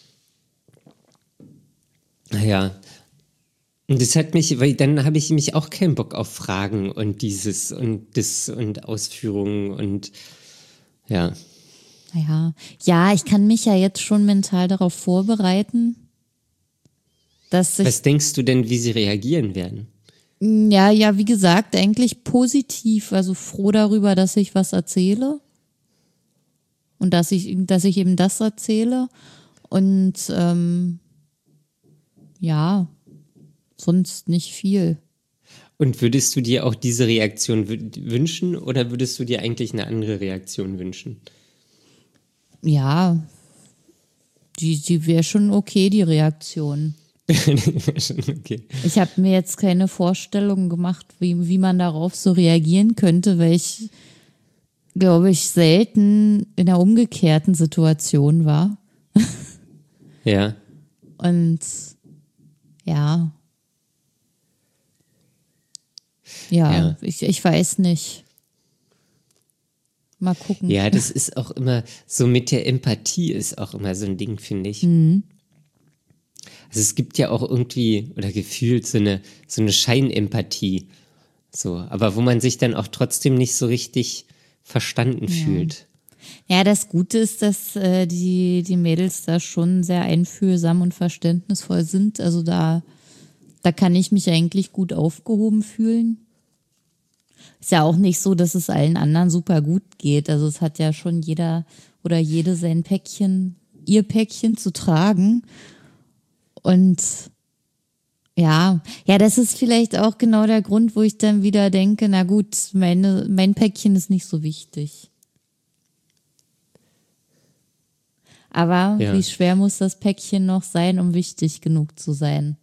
Ja. Und das hat mich, weil dann habe ich mich auch keinen Bock auf Fragen und dieses und das und Ausführungen und ja. Ja, ja, ich kann mich ja jetzt schon mental darauf vorbereiten, dass ich. Was denkst du denn, wie sie reagieren werden? Ja, ja, wie gesagt, eigentlich positiv, also froh darüber, dass ich was erzähle und dass ich, dass ich eben das erzähle und ähm, ja, sonst nicht viel. Und würdest du dir auch diese Reaktion w- wünschen oder würdest du dir eigentlich eine andere Reaktion wünschen? Ja, die, die wäre schon okay, die Reaktion. Okay. Ich habe mir jetzt keine Vorstellung gemacht, wie, wie man darauf so reagieren könnte, weil ich, glaube ich, selten in einer umgekehrten Situation war. Ja. Und ja. Ja, ja. Ich, ich weiß nicht. Mal gucken. Ja, das ist auch immer, so mit der Empathie ist auch immer so ein Ding, finde ich. Mhm. Also es gibt ja auch irgendwie, oder gefühlt so eine, so eine Scheinempathie. So, aber wo man sich dann auch trotzdem nicht so richtig verstanden ja. fühlt. Ja, das Gute ist, dass äh, die, die Mädels da schon sehr einfühlsam und verständnisvoll sind. Also da, da kann ich mich eigentlich gut aufgehoben fühlen. Ist ja auch nicht so, dass es allen anderen super gut geht. Also es hat ja schon jeder oder jede sein Päckchen, ihr Päckchen zu tragen. Und ja, ja, das ist vielleicht auch genau der Grund, wo ich dann wieder denke, na gut, meine, mein Päckchen ist nicht so wichtig. Aber Ja. wie schwer muss das Päckchen noch sein, um wichtig genug zu sein?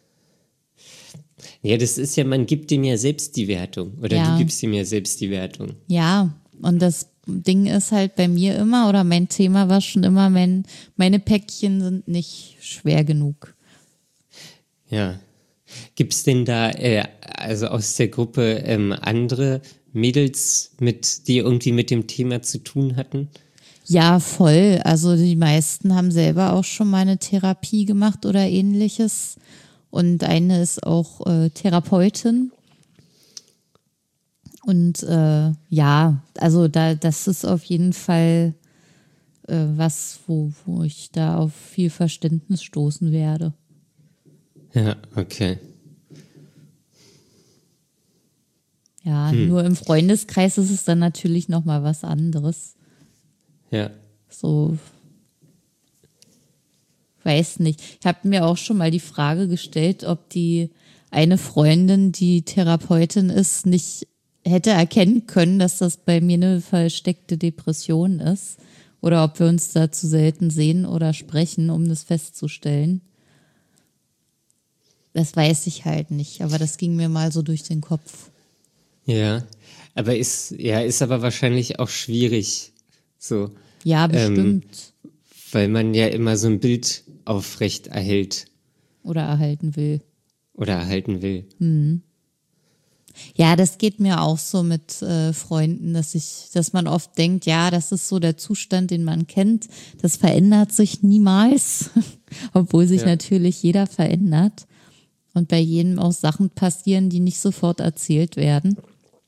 Ja, das ist ja, man gibt dem ja selbst die Wertung. Oder Ja. du gibst ihm ja selbst die Wertung. Ja, und das Ding ist halt bei mir immer, oder mein Thema war schon immer, mein, meine Päckchen sind nicht schwer genug. Ja. Gibt's denn da, äh, also aus der Gruppe, ähm, andere Mädels, mit, die irgendwie mit dem Thema zu tun hatten? Ja, voll. Also die meisten haben selber auch schon mal eine Therapie gemacht oder ähnliches. Und eine ist auch äh, Therapeutin. Und äh, ja, also da, das ist auf jeden Fall äh, was, wo, wo ich da auf viel Verständnis stoßen werde. Ja, okay. Ja, nur im Freundeskreis ist es dann natürlich nochmal was anderes. Ja. So, weiß nicht. Ich habe mir auch schon mal die Frage gestellt, ob die eine Freundin, die Therapeutin ist, nicht hätte erkennen können, dass das bei mir eine versteckte Depression ist. Oder ob wir uns da zu selten sehen oder sprechen, um das festzustellen. Das weiß ich halt nicht, aber das ging mir mal so durch den Kopf. Ja. Aber ist, ja, ist aber wahrscheinlich auch schwierig. So. Ja, bestimmt. Ähm, weil man ja immer so ein Bild aufrecht erhält Oder erhalten will. oder erhalten will. Ja, das geht mir auch so mit äh, Freunden, dass ich, dass man oft denkt, ja, das ist so der Zustand, den man kennt. Das verändert sich niemals, obwohl sich Ja. natürlich jeder verändert und bei jedem auch Sachen passieren, die nicht sofort erzählt werden.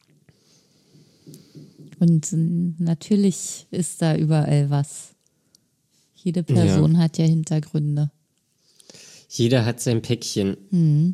Und äh, natürlich ist da überall was. Jede Person hat ja Hintergründe. Jeder hat sein Päckchen.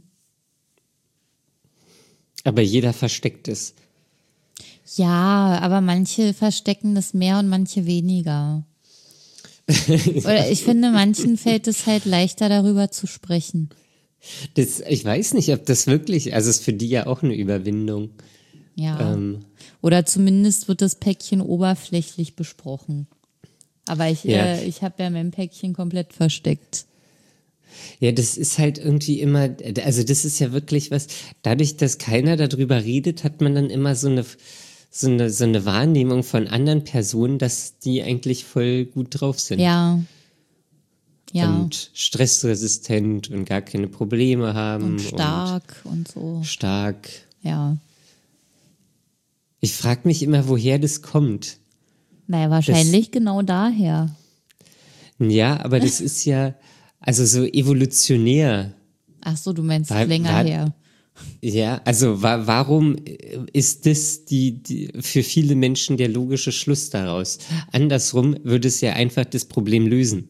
Aber jeder versteckt es. Ja, aber manche verstecken das mehr und manche weniger. Oder ich finde, manchen fällt es halt leichter, darüber zu sprechen. Das, ich weiß nicht, ob das wirklich, also ist für die ja auch eine Überwindung. Ja. Ähm, Oder zumindest wird das Päckchen oberflächlich besprochen. Aber ich, Ja. äh, ich habe ja mein Päckchen komplett versteckt. ja, das ist halt irgendwie immer, also das ist ja wirklich was, dadurch, dass keiner darüber redet, hat man dann immer so eine, so eine, so eine Wahrnehmung von anderen Personen, dass die eigentlich voll gut drauf sind. Ja. Ja. Und stressresistent und gar keine Probleme haben. Und stark und so. Und stark. Ja. Ich frage mich immer, woher das kommt. Naja, wahrscheinlich genau daher. Ja, aber das ist ja, also so evolutionär. Ach so, du meinst War- länger war- her. Ja, also wa warum ist das die, die für viele Menschen der logische Schluss daraus? Andersrum würde es ja einfach das Problem lösen.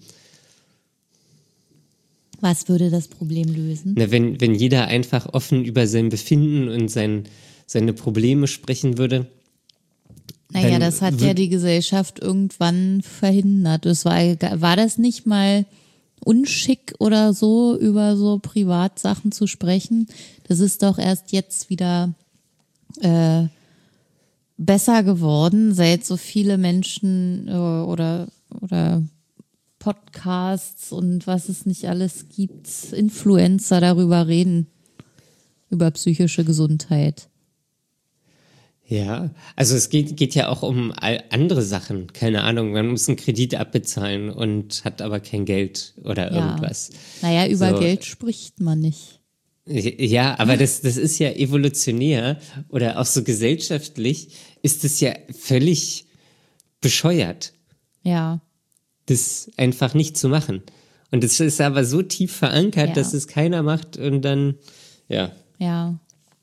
Was würde das Problem lösen? Na, wenn, wenn jeder einfach offen über sein Befinden und sein, seine Probleme sprechen würde. Naja, dann das hat würd- ja die Gesellschaft irgendwann verhindert. Es war, war das nicht mal unschick oder so, über so Privatsachen zu sprechen? Das ist doch erst jetzt wieder äh, besser geworden, seit so viele Menschen äh, oder, oder Podcasts und was es nicht alles gibt, Influencer darüber reden, über psychische Gesundheit. Ja, also es geht, geht ja auch um all- andere Sachen. Keine Ahnung, man muss einen Kredit abbezahlen und hat aber kein Geld oder Ja. irgendwas. Naja, über So. Geld spricht man nicht. Ja, aber das, das ist ja evolutionär oder auch so gesellschaftlich ist es ja völlig bescheuert, Ja, das einfach nicht zu machen. Und das ist aber so tief verankert, Ja. dass es keiner macht und dann, ja. ja.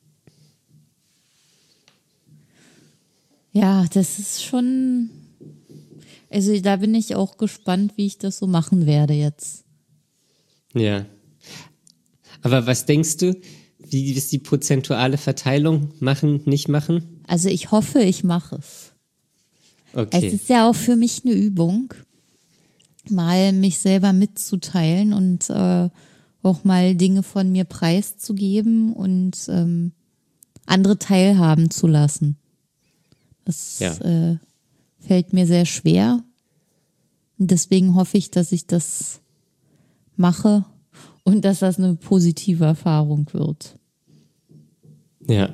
Ja, das ist schon. Also da bin ich auch gespannt, wie ich das so machen werde jetzt. Ja. Aber was denkst du, wie ist die prozentuale Verteilung? Machen, nicht machen? Also ich hoffe, ich mache es. Okay. Es ist ja auch für mich eine Übung, mal mich selber mitzuteilen und äh, auch mal Dinge von mir preiszugeben und ähm, andere teilhaben zu lassen. Das Ja. äh, fällt mir sehr schwer. Und deswegen hoffe ich, dass ich das mache und dass das eine positive Erfahrung wird. Ja.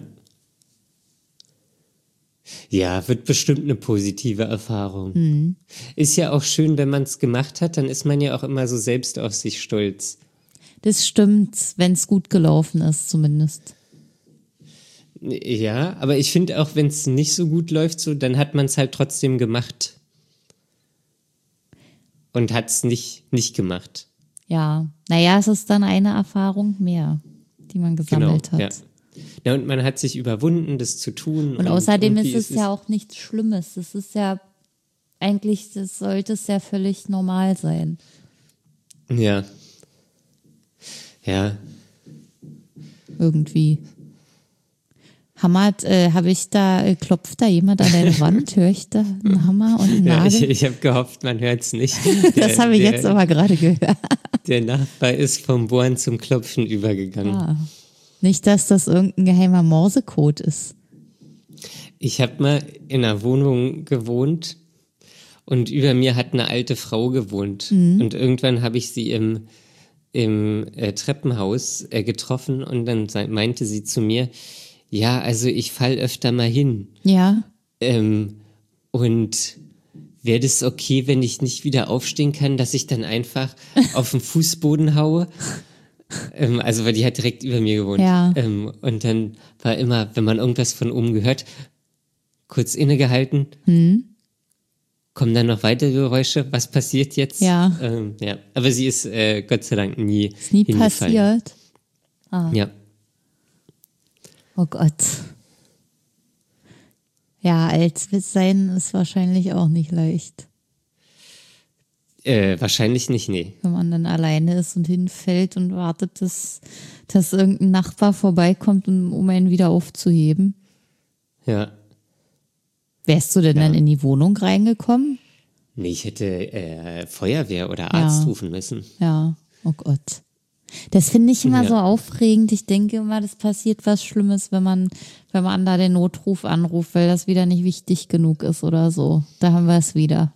Ja, wird bestimmt eine positive Erfahrung. Mhm. Ist ja auch schön, wenn man es gemacht hat, dann ist man ja auch immer so selbst auf sich stolz. Das stimmt, wenn es gut gelaufen ist zumindest. Ja, aber ich finde auch, wenn es nicht so gut läuft, so, dann hat man es halt trotzdem gemacht. Und hat es nicht, nicht gemacht. Ja, naja, es ist dann eine Erfahrung mehr, die man gesammelt Genau, hat. ja. Ja, und man hat sich überwunden, das zu tun. Und außerdem ist irgendwie es ja auch nichts Schlimmes. Es ist ja eigentlich, das sollte es ja völlig normal sein. Ja. Ja. Irgendwie. Hammert, äh, habe ich da, äh, klopft da jemand an deine Wand? Höre ich da einen Hammer und einen Ja, Nagel? ich ich habe gehofft, man hört es nicht. Das habe ich jetzt aber gerade gehört. Der Nachbar ist vom Bohren zum Klopfen übergegangen. Ah. Nicht, dass das irgendein geheimer Morsecode ist. Ich habe mal in einer Wohnung gewohnt und über mir hat eine alte Frau gewohnt. Mhm. Und irgendwann habe ich sie im, im äh, Treppenhaus äh, getroffen und dann sei- meinte sie zu mir, ja, also ich fall öfter mal hin. Ja. Ähm, und wäre das okay, wenn ich nicht wieder aufstehen kann, dass ich dann einfach auf den Fußboden haue? Ähm, also, weil die hat direkt über mir gewohnt. Ja. Ähm, und dann war immer, wenn man irgendwas von oben gehört, kurz innegehalten, Hm. kommen dann noch weitere Geräusche, was passiert jetzt? Ja. Ähm, ja. Aber sie ist äh, Gott sei Dank nie Ist nie hingefallen. passiert. Ja. Oh Gott. Ja, alt sein ist wahrscheinlich auch nicht leicht, Äh, wahrscheinlich nicht, nee. wenn man dann alleine ist und hinfällt und wartet, dass, dass irgendein Nachbar vorbeikommt, um, um einen wieder aufzuheben. Ja. Wärst du denn dann in die Wohnung reingekommen? Nee, ich hätte äh, Feuerwehr oder Arzt Ja. rufen müssen. Ja, oh Gott. Das finde ich immer Ja. so aufregend. Ich denke immer, das passiert was Schlimmes, wenn man, wenn man da den Notruf anruft, weil das wieder nicht wichtig genug ist oder so. Da haben wir es wieder.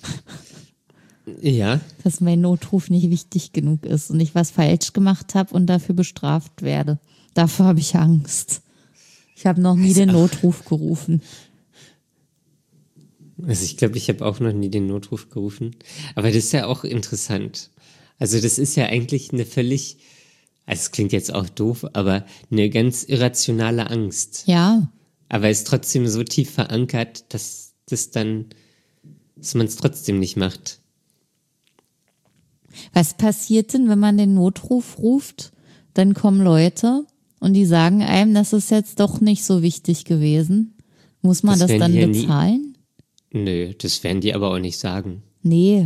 Ja. Dass mein Notruf nicht wichtig genug ist und ich was falsch gemacht habe und dafür bestraft werde. Davor habe ich Angst. Ich habe noch nie den Notruf gerufen. Also ich glaube, ich habe auch noch nie den Notruf gerufen. Aber das ist ja auch interessant. Also das ist ja eigentlich eine völlig, also es klingt jetzt auch doof, aber eine ganz irrationale Angst. Ja, Aber ist trotzdem so tief verankert, dass das dann, dass man es trotzdem nicht macht. was passiert denn, wenn man den Notruf ruft? Dann kommen Leute und die sagen einem, das ist jetzt doch nicht so wichtig gewesen. Muss man Das das, werden dann die ja nie- bezahlen? Nö, das werden die aber auch nicht sagen. Nee.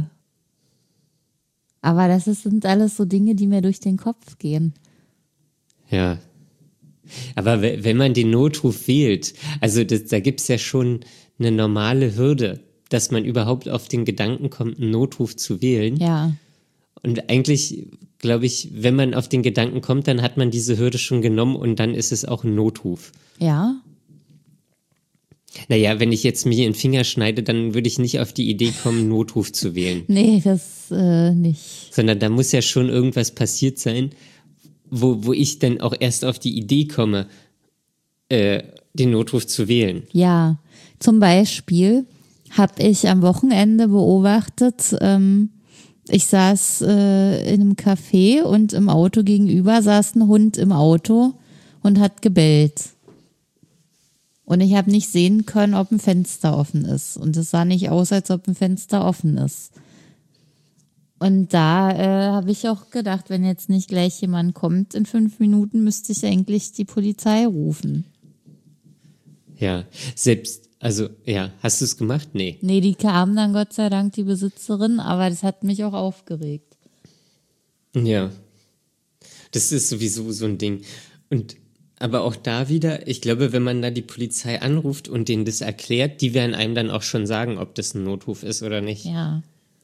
Aber das ist, sind alles so Dinge, die mir durch den Kopf gehen. Ja. Aber we- wenn man den Notruf wählt, also das, da gibt's ja schon eine normale Hürde, dass man überhaupt auf den Gedanken kommt, einen Notruf zu wählen. Ja, Und eigentlich, glaube ich, wenn man auf den Gedanken kommt, dann hat man diese Hürde schon genommen und dann ist es auch ein Notruf. ja, Naja, wenn ich jetzt mir den Finger schneide, dann würde ich nicht auf die Idee kommen, einen Notruf zu wählen. nee, das äh, nicht. Sondern da muss ja schon irgendwas passiert sein, wo, wo ich dann auch erst auf die Idee komme, äh, den Notruf zu wählen. Ja, zum Beispiel habe ich am Wochenende beobachtet, ähm, ich saß äh, in einem Café und im Auto gegenüber saß ein Hund im Auto und hat gebellt. Und ich habe nicht sehen können, ob ein Fenster offen ist. Und es sah nicht aus, als ob ein Fenster offen ist. Und da äh, habe ich auch gedacht, wenn jetzt nicht gleich jemand kommt in fünf Minuten, müsste ich eigentlich die Polizei rufen. Ja, selbst, also ja, hast du es gemacht? Nee. Nee, die kam dann Gott sei Dank, die Besitzerin, aber das hat mich auch aufgeregt. Ja. Das ist sowieso so ein Ding. Und Aber auch da wieder, ich glaube, wenn man da die Polizei anruft und denen das erklärt, die werden einem dann auch schon sagen, ob das ein Notruf ist oder nicht. Ja.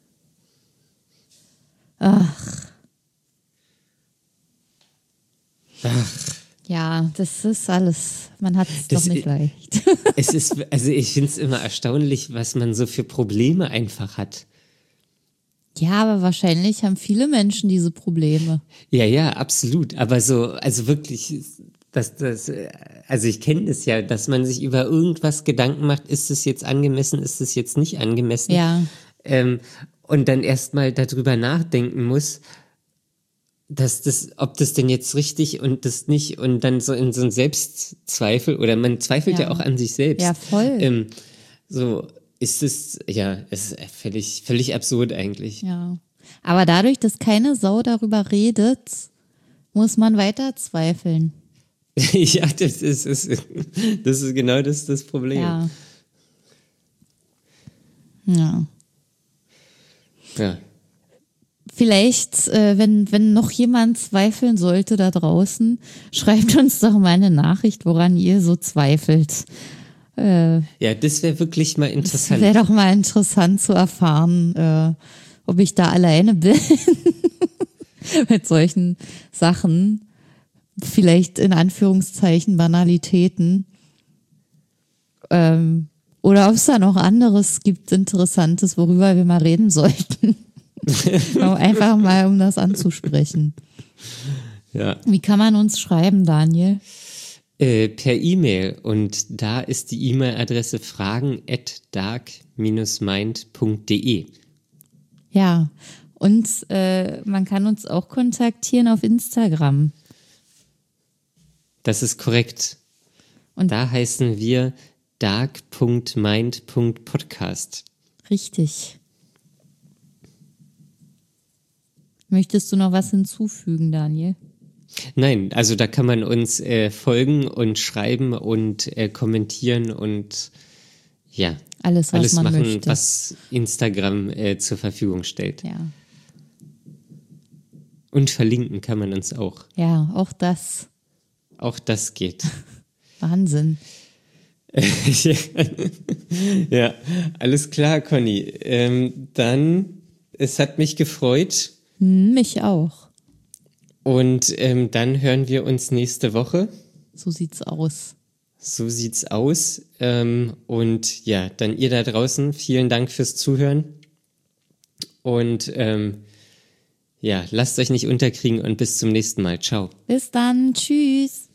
Ach. Ach. Ja, das ist alles. Man hat es doch nicht leicht. Es ist, also ich finde es immer erstaunlich, was man so für Probleme einfach hat. Ja, aber wahrscheinlich haben viele Menschen diese Probleme. Ja, ja, absolut. Aber so, also wirklich, das, das, also ich kenne das ja, dass man sich über irgendwas Gedanken macht, ist es jetzt angemessen, ist es jetzt nicht angemessen. Ja. Ähm, und dann erstmal darüber nachdenken muss, dass das, ob das denn jetzt richtig und das nicht und dann so in so einen Selbstzweifel oder man zweifelt ja, Ja. auch an sich selbst. Ja, voll. Ähm, so ist es, ja, es ist völlig, völlig absurd eigentlich. Ja. Aber dadurch, dass keine Sau darüber redet, muss man weiter zweifeln. Ja, das ist, das ist, das ist genau das, das Problem. Ja. Ja. Ja. Vielleicht, äh, wenn, wenn noch jemand zweifeln sollte da draußen, schreibt uns doch mal eine Nachricht, woran ihr so zweifelt. Äh, Ja, das wäre wirklich mal interessant. Wäre doch mal interessant zu erfahren, äh, ob ich da alleine bin mit solchen Sachen. Vielleicht in Anführungszeichen Banalitäten. Ähm, oder ob es da noch anderes gibt, Interessantes, worüber wir mal reden sollten. Einfach mal, um das anzusprechen. Ja. Wie kann man uns schreiben, Daniel? Äh, per E-Mail. Und da ist die E-Mail-Adresse fragen at dark dash mind punkt de. Ja, und äh, man kann uns auch kontaktieren auf Instagram. Das ist korrekt. Und da heißen wir dark punkt mind punkt podcast. Richtig. Möchtest du noch was hinzufügen, Daniel? Nein, also da kann man uns äh, folgen und schreiben und äh, kommentieren und ja, alles, was alles man machen, möchte. was Instagram äh, zur Verfügung stellt. Ja. Und verlinken kann man uns auch. Ja, auch das. Auch das geht. Wahnsinn. Ja, alles klar, Conny. Ähm, dann, es hat mich gefreut. Mich auch. Und ähm, dann hören wir uns nächste Woche. So sieht's aus. So sieht's aus. Ähm, und ja, dann ihr da draußen, vielen Dank fürs Zuhören. Und ähm, ja, lasst euch nicht unterkriegen und bis zum nächsten Mal. Ciao. Bis dann. Tschüss.